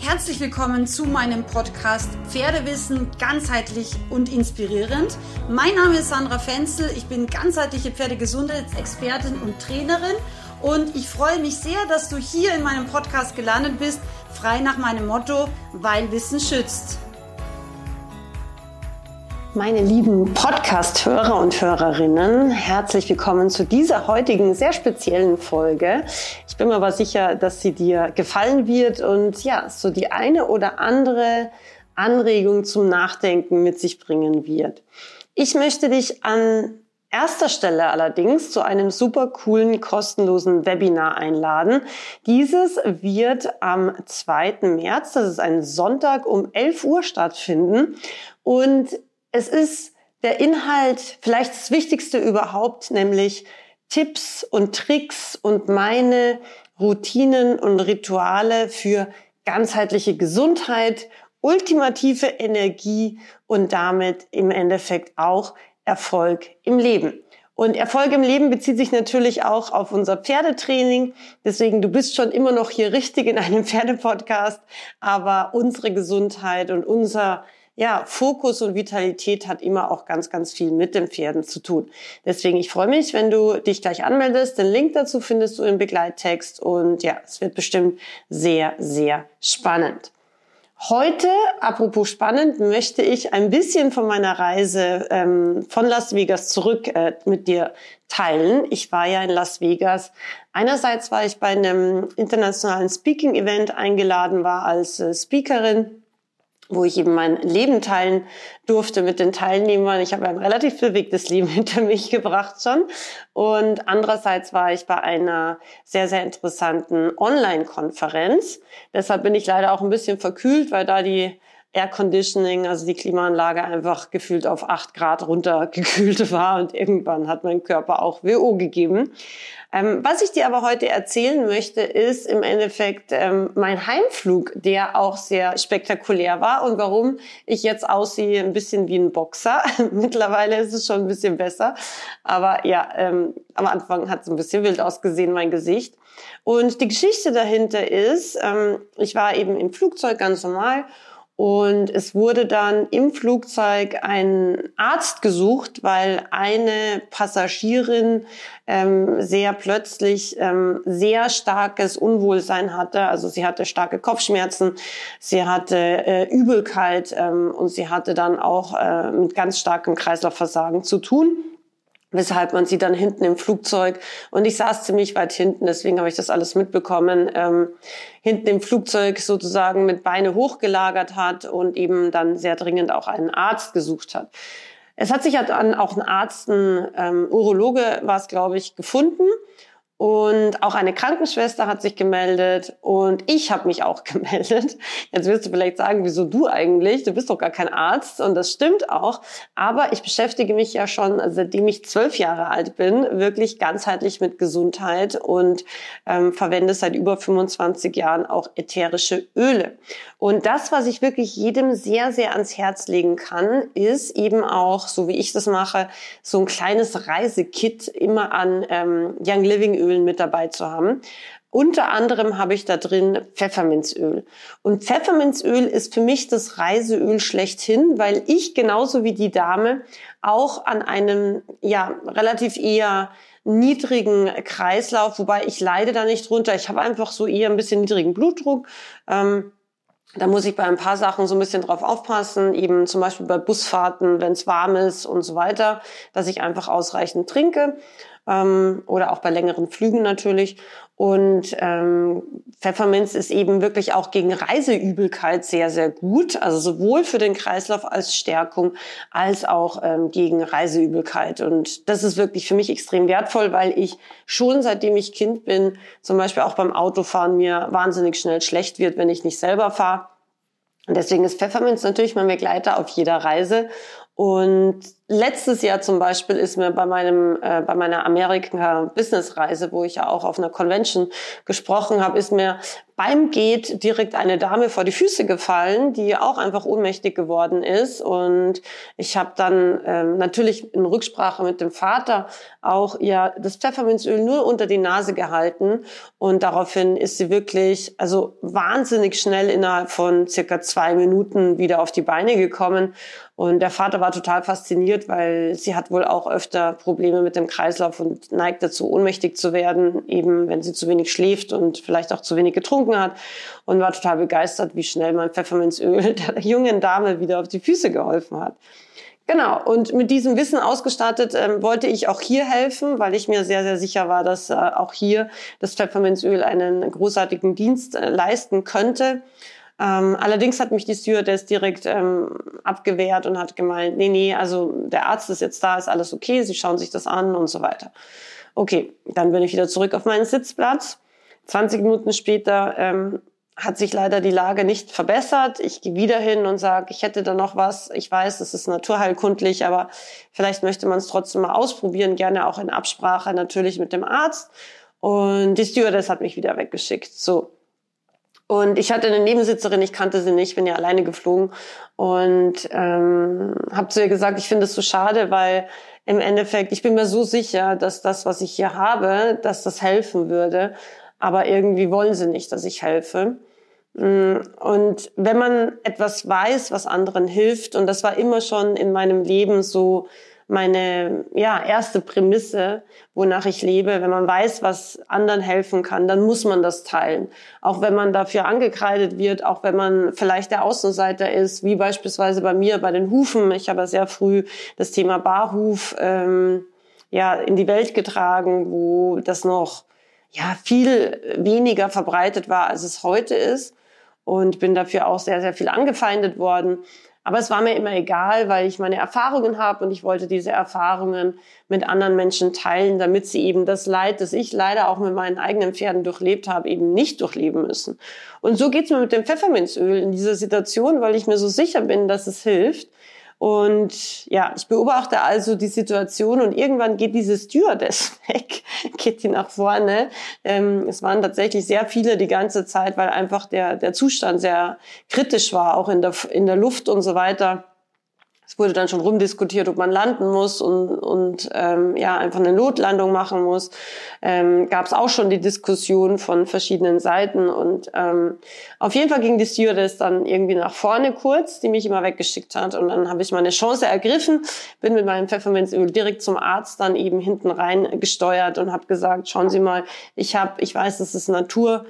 Herzlich willkommen zu meinem Podcast Pferdewissen ganzheitlich und inspirierend. Mein Name ist Sandra Fenzel, ich bin ganzheitliche Pferdegesundheitsexpertin und Trainerin und ich freue mich sehr, dass du hier in meinem Podcast gelandet bist, frei nach meinem Motto, weil Wissen schützt. Meine lieben Podcast-Hörer und Hörerinnen, herzlich willkommen zu dieser heutigen sehr speziellen Folge. Ich bin mir aber sicher, dass sie dir gefallen wird und ja, so die eine oder andere Anregung zum Nachdenken mit sich bringen wird. Ich möchte dich an erster Stelle allerdings zu einem super coolen, kostenlosen Webinar einladen. Dieses wird am 2. März, das ist ein Sonntag, um 11 Uhr stattfinden und es ist der Inhalt vielleicht das Wichtigste überhaupt, nämlich Tipps und Tricks und meine Routinen und Rituale für ganzheitliche Gesundheit, ultimative Energie und damit im Endeffekt auch Erfolg im Leben. Und Erfolg im Leben bezieht sich natürlich auch auf unser Pferdetraining. Deswegen, du bist schon immer noch hier richtig in einem Pferdepodcast, aber unsere Gesundheit und unser Fokus und Vitalität hat immer auch ganz, ganz viel mit den Pferden zu tun. Deswegen, ich freue mich, wenn du dich gleich anmeldest. Den Link dazu findest du im Begleittext und ja, es wird bestimmt sehr, sehr spannend. Heute, apropos spannend, möchte ich ein bisschen von meiner Reise von Las Vegas zurück mit dir teilen. Ich war ja in Las Vegas. Einerseits war ich bei einem internationalen Speaking-Event eingeladen, war als Speakerin, wo ich eben mein Leben teilen durfte mit den Teilnehmern. Ich habe ein relativ bewegtes Leben hinter mich gebracht schon. Und andererseits war ich bei einer sehr, sehr interessanten Online-Konferenz. Deshalb bin ich leider auch ein bisschen verkühlt, weil da die Air Conditioning, also die Klimaanlage, einfach gefühlt auf 8 Grad runtergekühlt war und irgendwann hat mein Körper auch WO gegeben. Was ich dir aber heute erzählen möchte, ist im Endeffekt mein Heimflug, der auch sehr spektakulär war und warum ich jetzt aussehe ein bisschen wie ein Boxer. Mittlerweile ist es schon ein bisschen besser, aber ja, am Anfang hat es ein bisschen wild ausgesehen, mein Gesicht. Und die Geschichte dahinter ist, ich war eben im Flugzeug ganz normal. Und es wurde dann im Flugzeug ein Arzt gesucht, weil eine Passagierin sehr plötzlich sehr starkes Unwohlsein hatte. Also sie hatte starke Kopfschmerzen, sie hatte Übelkeit und sie hatte dann auch mit ganz starkem Kreislaufversagen zu tun, weshalb man sie dann hinten im Flugzeug, und ich saß ziemlich weit hinten, deswegen habe ich das alles mitbekommen, hinten im Flugzeug sozusagen mit Beine hochgelagert hat und eben dann sehr dringend auch einen Arzt gesucht hat. Es hat sich dann auch ein Arzt, ein Urologe war es, glaube ich, gefunden. Und auch eine Krankenschwester hat sich gemeldet und ich habe mich auch gemeldet. Jetzt wirst du vielleicht sagen, wieso du eigentlich? Du bist doch gar kein Arzt und das stimmt auch. Aber ich beschäftige mich ja schon, seitdem ich 12 Jahre alt bin, wirklich ganzheitlich mit Gesundheit und verwende seit über 25 Jahren auch ätherische Öle. Und das, was ich wirklich jedem sehr, sehr ans Herz legen kann, ist eben auch, so wie ich das mache, so ein kleines Reisekit immer an Young Living Ölen mit dabei zu haben. Unter anderem habe ich da drin Pfefferminzöl. Und Pfefferminzöl ist für mich das Reiseöl schlechthin, weil ich genauso wie die Dame auch an einem relativ eher niedrigen Kreislauf, wobei ich leide da nicht drunter. Ich habe einfach so eher ein bisschen niedrigen Blutdruck. Da muss ich bei ein paar Sachen so ein bisschen drauf aufpassen, eben zum Beispiel bei Busfahrten, wenn es warm ist und so weiter, dass ich einfach ausreichend trinke. Oder auch bei längeren Flügen natürlich. Und Pfefferminz ist eben wirklich auch gegen Reiseübelkeit sehr, sehr gut. Also sowohl für den Kreislauf als Stärkung als auch gegen Reiseübelkeit. Und das ist wirklich für mich extrem wertvoll, weil ich schon seitdem ich Kind bin, zum Beispiel auch beim Autofahren, mir wahnsinnig schnell schlecht wird, wenn ich nicht selber fahre. Und deswegen ist Pfefferminz natürlich mein Begleiter auf jeder Reise. Und letztes Jahr zum Beispiel ist mir bei meiner Amerika-Business-Reise, wo ich ja auch auf einer Convention gesprochen habe, ist mir beim Gate direkt eine Dame vor die Füße gefallen, die auch einfach ohnmächtig geworden ist. Und ich habe dann natürlich in Rücksprache mit dem Vater auch ihr das Pfefferminzöl nur unter die Nase gehalten. Und daraufhin ist sie wirklich, also wahnsinnig schnell innerhalb von circa 2 Minuten wieder auf die Beine gekommen. Und der Vater war total fasziniert, weil sie hat wohl auch öfter Probleme mit dem Kreislauf und neigt dazu, ohnmächtig zu werden, eben wenn sie zu wenig schläft und vielleicht auch zu wenig getrunken hat, und war total begeistert, wie schnell mein Pfefferminzöl der jungen Dame wieder auf die Füße geholfen hat. Genau, und mit diesem Wissen ausgestattet wollte ich auch hier helfen, weil ich mir sehr, sehr sicher war, dass auch hier das Pfefferminzöl einen großartigen Dienst leisten könnte. Allerdings hat mich die Stewardess direkt abgewehrt und hat gemeint, nee, also der Arzt ist jetzt da, ist alles okay, Sie schauen sich das an und so weiter. Okay, dann bin ich wieder zurück auf meinen Sitzplatz. 20 Minuten später hat sich leider die Lage nicht verbessert. Ich gehe wieder hin und sage, ich hätte da noch was. Ich weiß, das ist naturheilkundlich, aber vielleicht möchte man es trotzdem mal ausprobieren, gerne auch in Absprache natürlich mit dem Arzt. Und die Stewardess hat mich wieder weggeschickt. So. Und ich hatte eine Nebensitzerin, ich kannte sie nicht, bin ja alleine geflogen und habe zu ihr gesagt, ich finde es so schade, weil im Endeffekt, ich bin mir so sicher, dass das, was ich hier habe, dass das helfen würde. Aber irgendwie wollen sie nicht, dass ich helfe. Und wenn man etwas weiß, was anderen hilft, und das war immer schon in meinem Leben so meine erste Prämisse, wonach ich lebe, wenn man weiß, was anderen helfen kann, dann muss man das teilen. Auch wenn man dafür angekreidet wird, auch wenn man vielleicht der Außenseiter ist, wie beispielsweise bei mir bei den Hufen. Ich habe sehr früh das Thema Barhuf in die Welt getragen, wo das noch viel weniger verbreitet war, als es heute ist, und bin dafür auch sehr, sehr viel angefeindet worden. Aber es war mir immer egal, weil ich meine Erfahrungen habe und ich wollte diese Erfahrungen mit anderen Menschen teilen, damit sie eben das Leid, das ich leider auch mit meinen eigenen Pferden durchlebt habe, eben nicht durchleben müssen. Und so geht's mir mit dem Pfefferminzöl in dieser Situation, weil ich mir so sicher bin, dass es hilft. Und ja, ich beobachte also die Situation und irgendwann geht diese Stewardess weg, geht die nach vorne. Es waren tatsächlich sehr viele die ganze Zeit, weil einfach der Zustand sehr kritisch war, auch in der Luft und so weiter. Es wurde dann schon rumdiskutiert, ob man landen muss und einfach eine Notlandung machen muss. Gab es auch schon die Diskussion von verschiedenen Seiten. Und auf jeden Fall ging die Stewardess dann irgendwie nach vorne kurz, die mich immer weggeschickt hat. Und dann habe ich meine Chance ergriffen, bin mit meinem Pfefferminzöl direkt zum Arzt dann eben hinten rein gesteuert und habe gesagt, schauen Sie mal, ich weiß, das ist Natur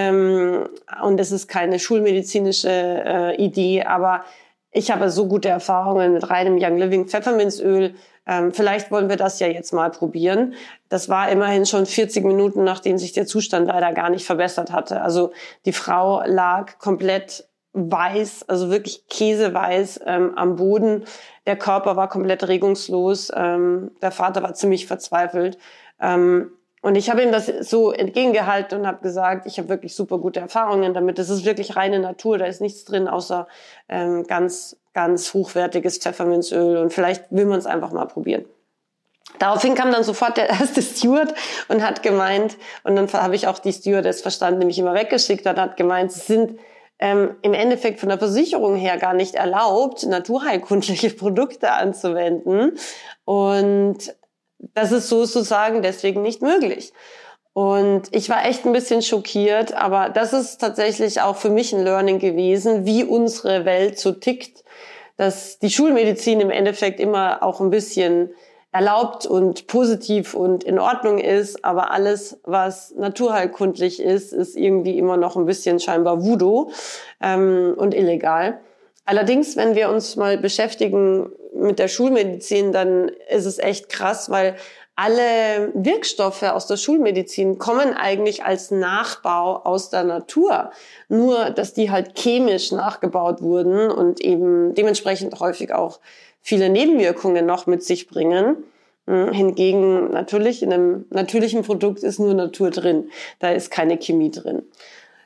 und es ist keine schulmedizinische Idee, aber ich habe so gute Erfahrungen mit reinem Young Living Pfefferminzöl. Vielleicht wollen wir das ja jetzt mal probieren. Das war immerhin schon 40 Minuten, nachdem sich der Zustand leider gar nicht verbessert hatte. Also die Frau lag komplett weiß, also wirklich käseweiß am Boden. Der Körper war komplett regungslos. Der Vater war ziemlich verzweifelt. Und ich habe ihm das so entgegengehalten und habe gesagt, ich habe wirklich super gute Erfahrungen damit. Das ist wirklich reine Natur, da ist nichts drin, außer ganz, ganz hochwertiges Pfefferminzöl. Und vielleicht will man es einfach mal probieren. Daraufhin kam dann sofort der erste Steward und hat gemeint, und dann habe ich auch die Stewardess verstanden, die mich immer weggeschickt hat, hat gemeint, sie sind im Endeffekt von der Versicherung her gar nicht erlaubt, naturheilkundliche Produkte anzuwenden. Und das ist sozusagen deswegen nicht möglich. Und ich war echt ein bisschen schockiert, aber das ist tatsächlich auch für mich ein Learning gewesen, wie unsere Welt so tickt, dass die Schulmedizin im Endeffekt immer auch ein bisschen erlaubt und positiv und in Ordnung ist, aber alles, was naturheilkundlich ist, ist irgendwie immer noch ein bisschen scheinbar Voodoo und illegal. Allerdings, wenn wir uns mal beschäftigen mit der Schulmedizin, dann ist es echt krass, weil alle Wirkstoffe aus der Schulmedizin kommen eigentlich als Nachbau aus der Natur. Nur, dass die halt chemisch nachgebaut wurden und eben dementsprechend häufig auch viele Nebenwirkungen noch mit sich bringen. Hingegen natürlich in einem natürlichen Produkt ist nur Natur drin. Da ist keine Chemie drin.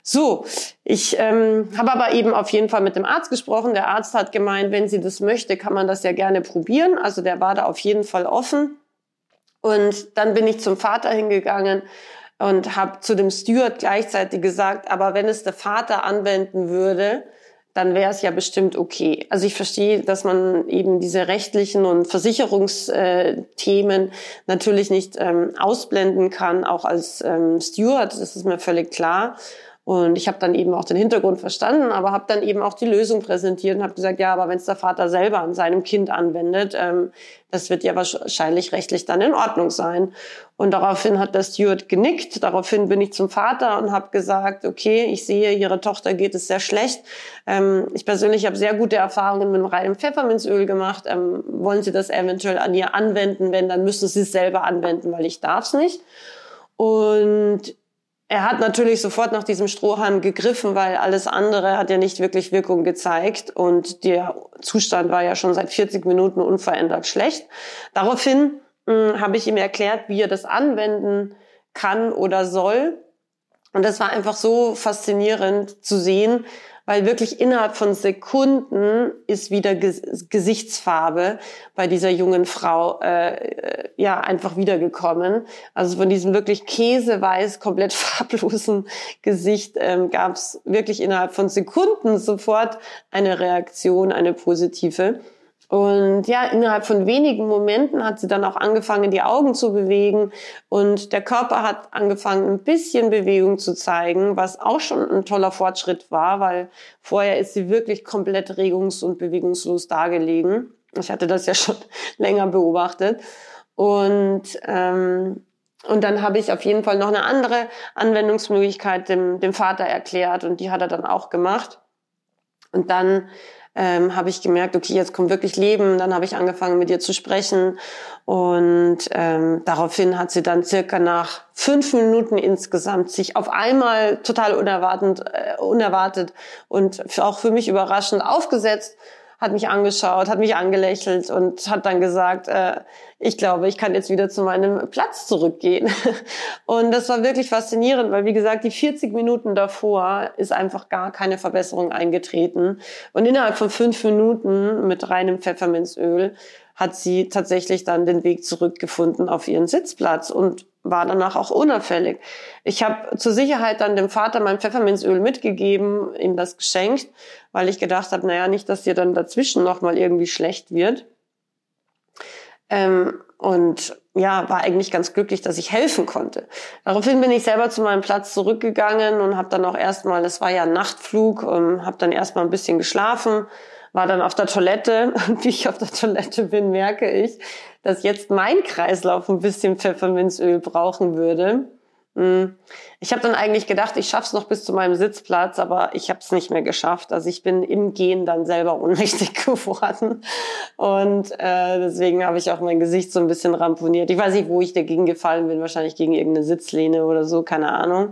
So, ich habe aber eben auf jeden Fall mit dem Arzt gesprochen. Der Arzt hat gemeint, wenn sie das möchte, kann man das ja gerne probieren. Also der war da auf jeden Fall offen. Und dann bin ich zum Vater hingegangen und habe zu dem Steward gleichzeitig gesagt, aber wenn es der Vater anwenden würde, dann wäre es ja bestimmt okay. Also ich verstehe, dass man eben diese rechtlichen und Versicherungsthemen natürlich nicht ausblenden kann, auch als Steward, das ist mir völlig klar. Und ich habe dann eben auch den Hintergrund verstanden, aber habe dann eben auch die Lösung präsentiert und habe gesagt, ja, aber wenn es der Vater selber an seinem Kind anwendet, das wird ja wahrscheinlich rechtlich dann in Ordnung sein. Und daraufhin hat der Steward genickt. Daraufhin bin ich zum Vater und habe gesagt, okay, ich sehe, Ihrer Tochter geht es sehr schlecht. Ich persönlich habe sehr gute Erfahrungen mit reinem Pfefferminzöl gemacht. Wollen Sie das eventuell an ihr anwenden? Wenn, dann müssen Sie es selber anwenden, weil ich darf es nicht. Und er hat natürlich sofort nach diesem Strohhalm gegriffen, weil alles andere hat ja nicht wirklich Wirkung gezeigt und der Zustand war ja schon seit 40 Minuten unverändert schlecht. Daraufhin habe ich ihm erklärt, wie er das anwenden kann oder soll. Und das war einfach so faszinierend zu sehen, weil wirklich innerhalb von Sekunden ist wieder Gesichtsfarbe bei dieser jungen Frau einfach wiedergekommen. Also von diesem wirklich käseweiß, komplett farblosen Gesicht gab es wirklich innerhalb von Sekunden sofort eine Reaktion, eine positive. Und ja, innerhalb von wenigen Momenten hat sie dann auch angefangen, die Augen zu bewegen und der Körper hat angefangen, ein bisschen Bewegung zu zeigen, was auch schon ein toller Fortschritt war, weil vorher ist sie wirklich komplett regungs- und bewegungslos dagelegen. Ich hatte das ja schon länger beobachtet. Und dann habe ich auf jeden Fall noch eine andere Anwendungsmöglichkeit dem Vater erklärt und die hat er dann auch gemacht. Und dann habe ich gemerkt, okay, jetzt kommt wirklich Leben. Dann habe ich angefangen, mit ihr zu sprechen und daraufhin hat sie dann circa nach 5 Minuten insgesamt sich auf einmal total unerwartet und auch für mich überraschend aufgesetzt, hat mich angeschaut, hat mich angelächelt und hat dann gesagt, ich glaube, ich kann jetzt wieder zu meinem Platz zurückgehen. Und das war wirklich faszinierend, weil wie gesagt, die 40 Minuten davor ist einfach gar keine Verbesserung eingetreten. Und innerhalb von 5 Minuten mit reinem Pfefferminzöl hat sie tatsächlich dann den Weg zurückgefunden auf ihren Sitzplatz und war danach auch unauffällig. Ich habe zur Sicherheit dann dem Vater mein Pfefferminzöl mitgegeben, ihm das geschenkt, weil ich gedacht habe, naja, nicht, dass dir dann dazwischen nochmal irgendwie schlecht wird. Und ja, war eigentlich ganz glücklich, dass ich helfen konnte. Daraufhin bin ich selber zu meinem Platz zurückgegangen und habe dann auch erstmal, es war ja ein Nachtflug, habe dann erstmal ein bisschen geschlafen, war dann auf der Toilette und wie ich auf der Toilette bin, merke ich, dass jetzt mein Kreislauf ein bisschen Pfefferminzöl brauchen würde. Ich habe dann eigentlich gedacht, ich schaff's noch bis zu meinem Sitzplatz, aber ich habe es nicht mehr geschafft. Also ich bin im Gehen dann selber ohnmächtig geworden und deswegen habe ich auch mein Gesicht so ein bisschen ramponiert. Ich weiß nicht, wo ich dagegen gefallen bin, wahrscheinlich gegen irgendeine Sitzlehne oder so, keine Ahnung.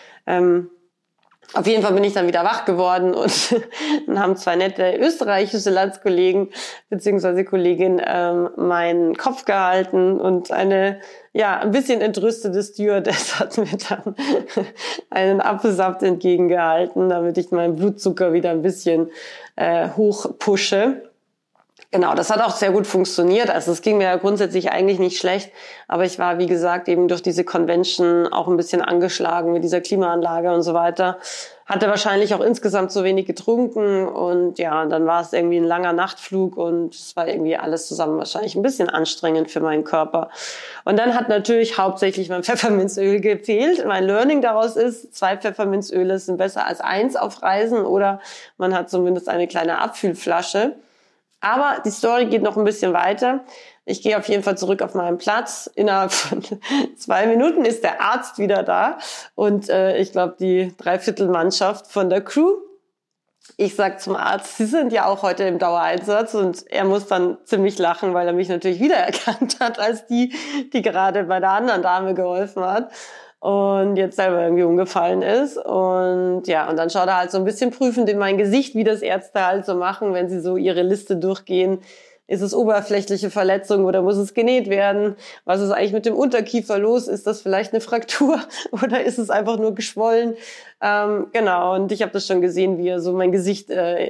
Auf jeden Fall bin ich dann wieder wach geworden und dann haben 2 nette österreichische Landskollegen bzw. Kollegin meinen Kopf gehalten und eine ein bisschen entrüstete Stewardess hat mir dann einen Apfelsaft entgegengehalten, damit ich meinen Blutzucker wieder ein bisschen hochpushe. Genau, das hat auch sehr gut funktioniert. Also es ging mir ja grundsätzlich eigentlich nicht schlecht, aber ich war, wie gesagt, eben durch diese Convention auch ein bisschen angeschlagen mit dieser Klimaanlage und so weiter. Hatte wahrscheinlich auch insgesamt zu wenig getrunken und ja, dann war es irgendwie ein langer Nachtflug und es war irgendwie alles zusammen wahrscheinlich ein bisschen anstrengend für meinen Körper. Und dann hat natürlich hauptsächlich mein Pfefferminzöl gefehlt. Mein Learning daraus ist, 2 Pfefferminzöle sind besser als 1 auf Reisen oder man hat zumindest eine kleine Abfüllflasche. Aber die Story geht noch ein bisschen weiter. Ich gehe auf jeden Fall zurück auf meinen Platz. Innerhalb von 2 Minuten ist der Arzt wieder da und ich glaube die 3/4 Mannschaft von der Crew. Ich sag zum Arzt, Sie sind ja auch heute im Dauereinsatz und er muss dann ziemlich lachen, weil er mich natürlich wiedererkannt hat als die gerade bei der anderen Dame geholfen hat und jetzt selber irgendwie umgefallen ist. Und ja, und dann schaut er halt so ein bisschen prüfend in mein Gesicht, wie das Ärzte halt so machen, wenn sie so ihre Liste durchgehen, Ist es oberflächliche Verletzung oder muss es genäht werden? Was ist eigentlich mit dem Unterkiefer los? Ist das vielleicht eine Fraktur oder ist es einfach nur geschwollen? Genau, und ich habe das schon gesehen, wie er so mein Gesicht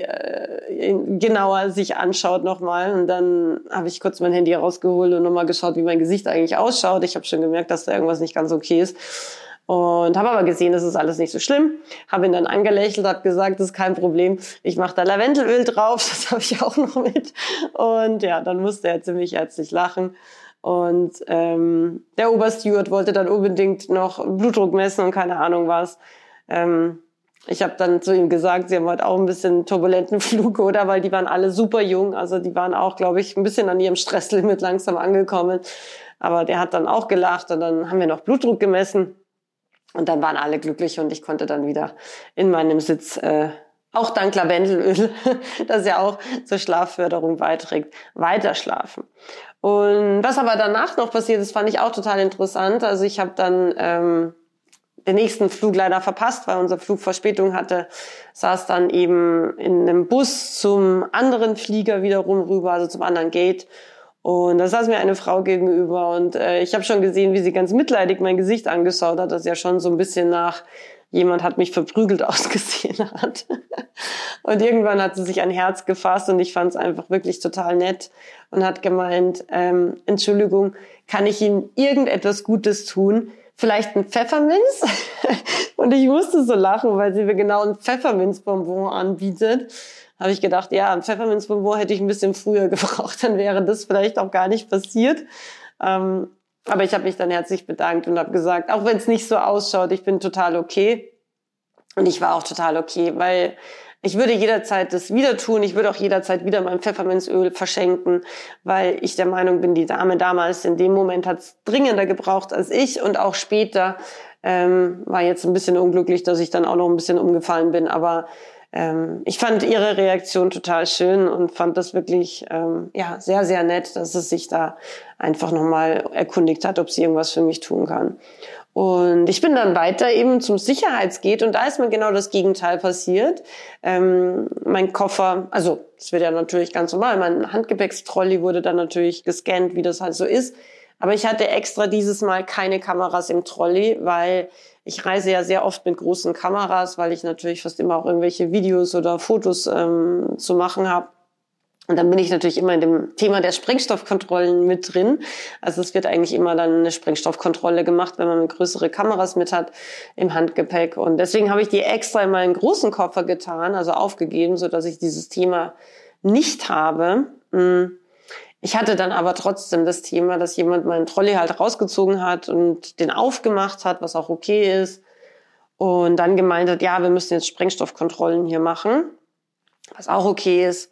genauer sich anschaut nochmal. Und dann habe ich kurz mein Handy herausgeholt und nochmal geschaut, wie mein Gesicht eigentlich ausschaut. Ich habe schon gemerkt, dass da irgendwas nicht ganz okay ist. Und habe aber gesehen, das ist alles nicht so schlimm. Habe ihn dann angelächelt, habe gesagt, das ist kein Problem. Ich mache da Lavendelöl drauf, das habe ich auch noch mit. Und ja, dann musste er ziemlich herzlich lachen. Und der Obersteward wollte dann unbedingt noch Blutdruck messen und keine Ahnung was. Ich habe dann zu ihm gesagt, sie haben heute auch ein bisschen turbulenten Flug, oder? Weil die waren alle super jung. Also die waren auch, glaube ich, ein bisschen an ihrem Stresslimit langsam angekommen. Aber der hat dann auch gelacht und dann haben wir noch Blutdruck gemessen. Und dann waren alle glücklich und ich konnte dann wieder in meinem Sitz, auch dank Lavendelöl, das ja auch zur Schlafförderung beiträgt, weiter schlafen. Und was aber danach noch passiert ist, fand ich auch total interessant. Also ich habe dann den nächsten Flug leider verpasst, weil unser Flug Verspätung hatte, saß dann eben in einem Bus zum anderen Flieger wiederum rüber, also zum anderen Gate. Und da saß mir eine Frau gegenüber und ich habe schon gesehen, wie sie ganz mitleidig mein Gesicht angeschaut hat, das ja schon so ein bisschen nach jemand hat mich verprügelt ausgesehen hat. Und irgendwann hat sie sich ein Herz gefasst und ich fand es einfach wirklich total nett und hat gemeint, Entschuldigung, kann ich Ihnen irgendetwas Gutes tun? Vielleicht ein Pfefferminz? Und ich musste so lachen, weil sie mir genau ein Pfefferminzbonbon anbietet. Habe ich gedacht, ja, ein Pfefferminzbonbon hätte ich ein bisschen früher gebraucht, dann wäre das vielleicht auch gar nicht passiert. Aber ich habe mich dann herzlich bedankt und habe gesagt, auch wenn es nicht so ausschaut, ich bin total okay. Und ich war auch total okay, weil ich würde jederzeit das wieder tun. Ich würde auch jederzeit wieder mein Pfefferminzöl verschenken, weil ich der Meinung bin, die Dame damals in dem Moment hat es dringender gebraucht als ich. Und auch später war jetzt ein bisschen unglücklich, dass ich dann auch noch ein bisschen umgefallen bin. Aber ich fand ihre Reaktion total schön und fand das wirklich sehr, sehr nett, dass es sich da einfach nochmal erkundigt hat, ob sie irgendwas für mich tun kann. Und ich bin dann weiter eben zum Sicherheitsgate und da ist mir genau das Gegenteil passiert. Mein Koffer, also das wird ja natürlich ganz normal, mein Handgepäckstrolley wurde dann natürlich gescannt, wie das halt so ist. Aber ich hatte extra dieses Mal keine Kameras im Trolley, weil ich reise ja sehr oft mit großen Kameras, weil ich natürlich fast immer auch irgendwelche Videos oder Fotos zu machen habe. Und dann bin ich natürlich immer in dem Thema der Sprengstoffkontrollen mit drin. Also es wird eigentlich immer dann eine Sprengstoffkontrolle gemacht, wenn man größere Kameras mit hat im Handgepäck. Und deswegen habe ich die extra in meinen großen Koffer getan, also aufgegeben, so dass ich dieses Thema nicht habe. Ich hatte dann aber trotzdem das Thema, dass jemand meinen Trolley halt rausgezogen hat und den aufgemacht hat, was auch okay ist. Und dann gemeint hat, ja, wir müssen jetzt Sprengstoffkontrollen hier machen, was auch okay ist.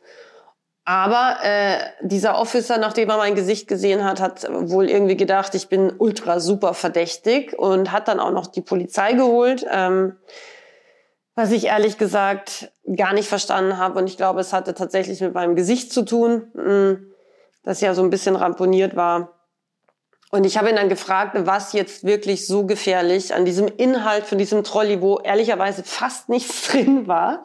Aber dieser Officer, nachdem er mein Gesicht gesehen hat, hat wohl irgendwie gedacht, ich bin ultra super verdächtig und hat dann auch noch die Polizei geholt, was ich ehrlich gesagt gar nicht verstanden habe. Und ich glaube, es hatte tatsächlich mit meinem Gesicht zu tun, das ja so ein bisschen ramponiert war. Und ich habe ihn dann gefragt, was jetzt wirklich so gefährlich an diesem Inhalt von diesem Trolley, wo ehrlicherweise fast nichts drin war,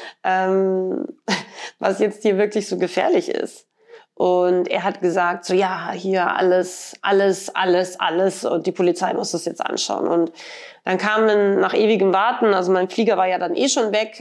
was jetzt hier wirklich so gefährlich ist. Und er hat gesagt, so ja, hier alles. Und die Polizei muss das jetzt anschauen. Und dann kamen nach ewigem Warten, also mein Flieger war ja dann eh schon weg,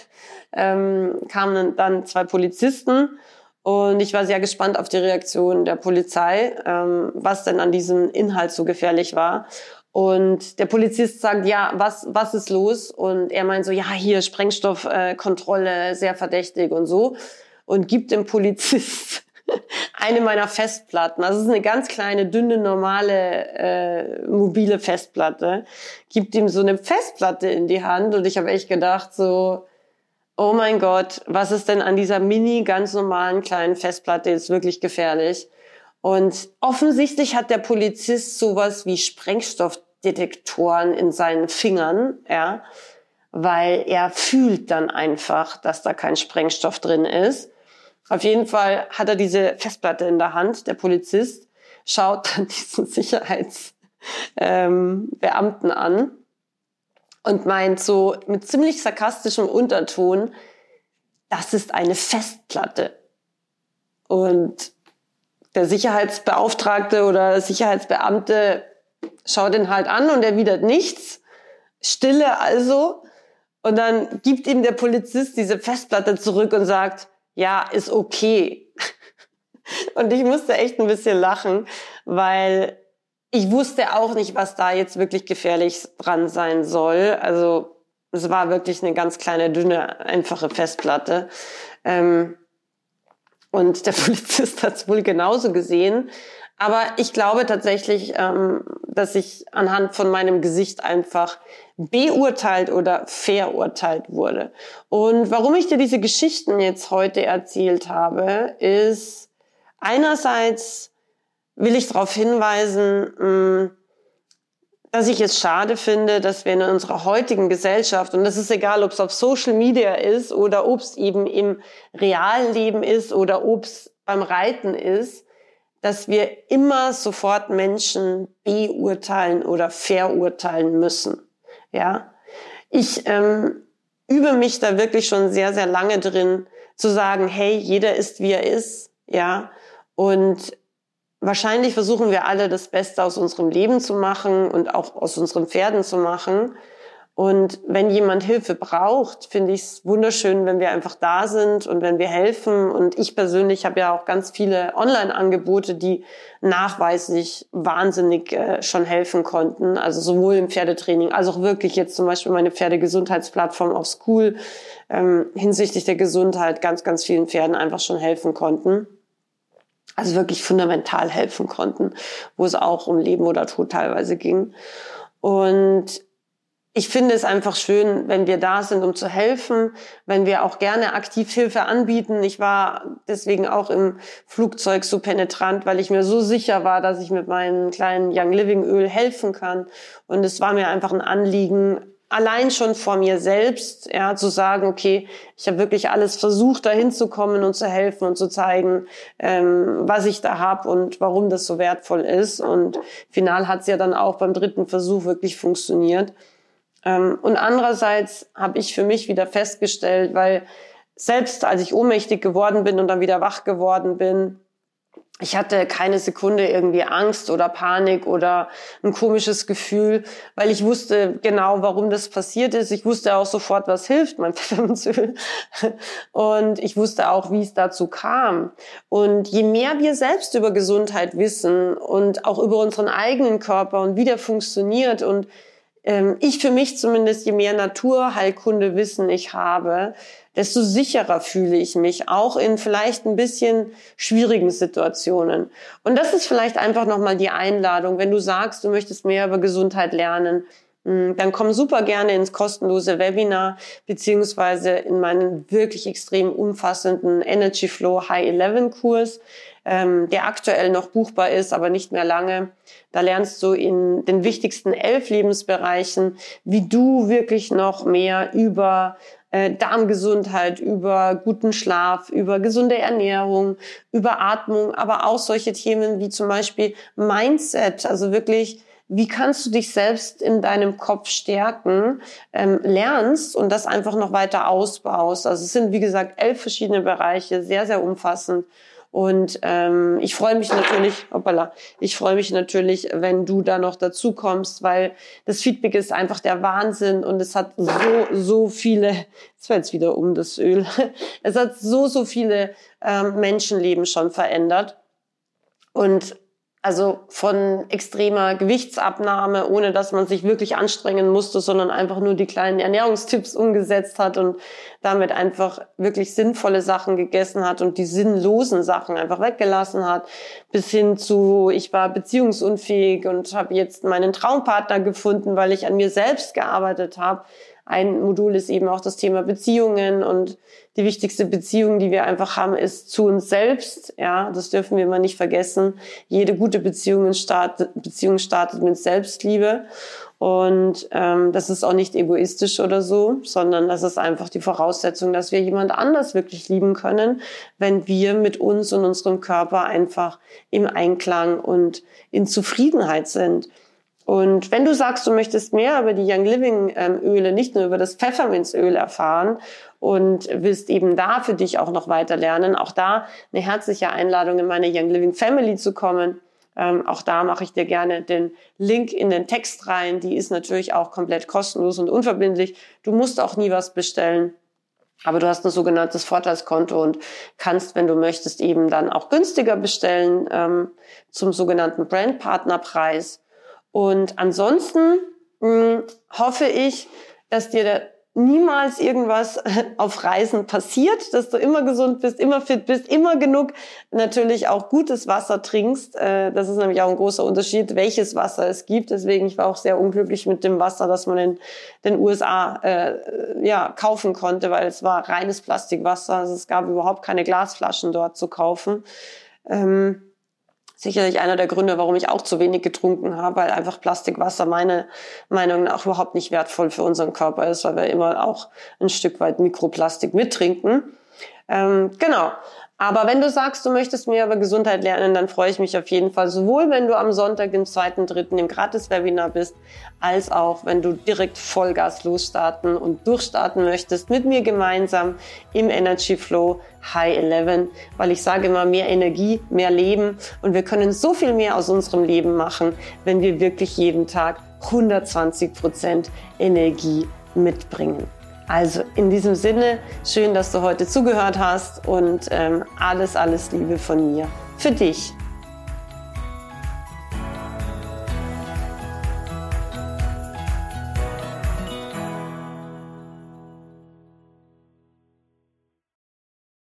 kamen dann 2 Polizisten. Und ich war sehr gespannt auf die Reaktion der Polizei, was denn an diesem Inhalt so gefährlich war. Und der Polizist sagt, ja, was ist los? Und er meint so, ja, hier Sprengstoffkontrolle, sehr verdächtig und so. Und gibt dem Polizist eine meiner Festplatten. Also es ist eine ganz kleine, dünne, normale, mobile Festplatte. Gibt ihm so eine Festplatte in die Hand. Und ich habe echt gedacht so, oh mein Gott, was ist denn an dieser mini, ganz normalen kleinen Festplatte jetzt wirklich gefährlich? Und offensichtlich hat der Polizist sowas wie Sprengstoffdetektoren in seinen Fingern, ja, weil er fühlt dann einfach, dass da kein Sprengstoff drin ist. Auf jeden Fall hat er diese Festplatte in der Hand, der Polizist, schaut dann diesen Sicherheitsbeamten an und meint so mit ziemlich sarkastischem Unterton, das ist eine Festplatte. Und der Sicherheitsbeauftragte oder Sicherheitsbeamte schaut ihn halt an und erwidert nichts. Stille also. Und dann gibt ihm der Polizist diese Festplatte zurück und sagt, ja, ist okay. Und ich musste echt ein bisschen lachen, weil ich wusste auch nicht, was da jetzt wirklich gefährlich dran sein soll. Also es war wirklich eine ganz kleine, dünne, einfache Festplatte. Und der Polizist hat es wohl genauso gesehen. Aber ich glaube tatsächlich, dass ich anhand von meinem Gesicht einfach beurteilt oder verurteilt wurde. Und warum ich dir diese Geschichten jetzt heute erzählt habe, ist einerseits will ich darauf hinweisen, dass ich es schade finde, dass wir in unserer heutigen Gesellschaft, und das ist egal, ob es auf Social Media ist oder ob es eben im realen Leben ist oder ob es beim Reiten ist, dass wir immer sofort Menschen beurteilen oder verurteilen müssen. Ja, ich übe mich da wirklich schon sehr, sehr lange drin, zu sagen, hey, jeder ist, wie er ist, ja, und wahrscheinlich versuchen wir alle das Beste aus unserem Leben zu machen und auch aus unseren Pferden zu machen. Und wenn jemand Hilfe braucht, finde ich es wunderschön, wenn wir einfach da sind und wenn wir helfen. Und ich persönlich habe ja auch ganz viele Online-Angebote, die nachweislich wahnsinnig schon helfen konnten. Also sowohl im Pferdetraining als auch wirklich jetzt zum Beispiel meine Pferdegesundheitsplattform auf School hinsichtlich der Gesundheit ganz, ganz vielen Pferden einfach schon helfen konnten. Also wirklich fundamental helfen konnten, wo es auch um Leben oder Tod teilweise ging. Und ich finde es einfach schön, wenn wir da sind, um zu helfen, wenn wir auch gerne aktiv Hilfe anbieten. Ich war deswegen auch im Flugzeug so penetrant, weil ich mir so sicher war, dass ich mit meinem kleinen Young Living Öl helfen kann. Und es war mir einfach ein Anliegen, allein schon vor mir selbst, ja, zu sagen, okay, ich habe wirklich alles versucht, da hinzukommen und zu helfen und zu zeigen, was ich da habe und warum das so wertvoll ist. Und final hat es ja dann auch beim 3. Versuch wirklich funktioniert. Und andererseits habe ich für mich wieder festgestellt, weil selbst als ich ohnmächtig geworden bin und dann wieder wach geworden bin, ich hatte keine Sekunde irgendwie Angst oder Panik oder ein komisches Gefühl, weil ich wusste genau, warum das passiert ist. Ich wusste auch sofort, was hilft, mein Pfefferminzöl. Und ich wusste auch, wie es dazu kam. Und je mehr wir selbst über Gesundheit wissen und auch über unseren eigenen Körper und wie der funktioniert und ich für mich zumindest, je mehr Naturheilkundewissen ich habe, desto sicherer fühle ich mich, auch in vielleicht ein bisschen schwierigen Situationen. Und das ist vielleicht einfach nochmal die Einladung, wenn du sagst, du möchtest mehr über Gesundheit lernen, dann komm super gerne ins kostenlose Webinar, beziehungsweise in meinen wirklich extrem umfassenden Energy Flow High 11 Kurs, der aktuell noch buchbar ist, aber nicht mehr lange. Da lernst du in den wichtigsten 11 Lebensbereichen, wie du wirklich noch mehr über Darmgesundheit, über guten Schlaf, über gesunde Ernährung, über Atmung, aber auch solche Themen wie zum Beispiel Mindset, also wirklich, wie kannst du dich selbst in deinem Kopf stärken, lernst und das einfach noch weiter ausbaust. Also es sind, wie gesagt, 11 verschiedene Bereiche, sehr, sehr umfassend. Und ich freue mich natürlich, wenn du da noch dazu kommst, weil das Feedback ist einfach der Wahnsinn und es hat so viele, jetzt fällt es wieder um das Öl, es hat so viele Menschenleben schon verändert. Und also von extremer Gewichtsabnahme, ohne dass man sich wirklich anstrengen musste, sondern einfach nur die kleinen Ernährungstipps umgesetzt hat und damit einfach wirklich sinnvolle Sachen gegessen hat und die sinnlosen Sachen einfach weggelassen hat, bis hin zu, ich war beziehungsunfähig und habe jetzt meinen Traumpartner gefunden, weil ich an mir selbst gearbeitet habe. Ein Modul ist eben auch das Thema Beziehungen und die wichtigste Beziehung, die wir einfach haben, ist zu uns selbst. Ja, das dürfen wir immer nicht vergessen. Jede gute Beziehung startet mit Selbstliebe und das ist auch nicht egoistisch oder so, sondern das ist einfach die Voraussetzung, dass wir jemand anders wirklich lieben können, wenn wir mit uns und unserem Körper einfach im Einklang und in Zufriedenheit sind. Und wenn du sagst, du möchtest mehr über die Young Living Öle, nicht nur über das Pfefferminzöl erfahren und willst eben da für dich auch noch weiter lernen, auch da eine herzliche Einladung in meine Young Living Family zu kommen. Auch da mache ich dir gerne den Link in den Text rein. Die ist natürlich auch komplett kostenlos und unverbindlich. Du musst auch nie was bestellen. Aber du hast ein sogenanntes Vorteilskonto und kannst, wenn du möchtest, eben dann auch günstiger bestellen zum sogenannten Brandpartnerpreis. Und ansonsten hoffe ich, dass dir da niemals irgendwas auf Reisen passiert, dass du immer gesund bist, immer fit bist, immer genug natürlich auch gutes Wasser trinkst. Das ist nämlich auch ein großer Unterschied, welches Wasser es gibt. Deswegen, ich war auch sehr unglücklich mit dem Wasser, das man in den USA kaufen konnte, weil es war reines Plastikwasser. Also es gab überhaupt keine Glasflaschen dort zu kaufen. Sicherlich einer der Gründe, warum ich auch zu wenig getrunken habe, weil einfach Plastikwasser meiner Meinung nach überhaupt nicht wertvoll für unseren Körper ist, weil wir immer auch ein Stück weit Mikroplastik mittrinken. Genau. Aber wenn du sagst, du möchtest mehr über Gesundheit lernen, dann freue ich mich auf jeden Fall, sowohl wenn du am Sonntag, dem 2.3. im Gratis-Webinar bist, als auch wenn du direkt Vollgas losstarten und durchstarten möchtest mit mir gemeinsam im Energy Flow High 11, weil ich sage immer, mehr Energie, mehr Leben und wir können so viel mehr aus unserem Leben machen, wenn wir wirklich jeden Tag 120% Energie mitbringen. Also in diesem Sinne, schön, dass du heute zugehört hast und alles Liebe von mir für dich.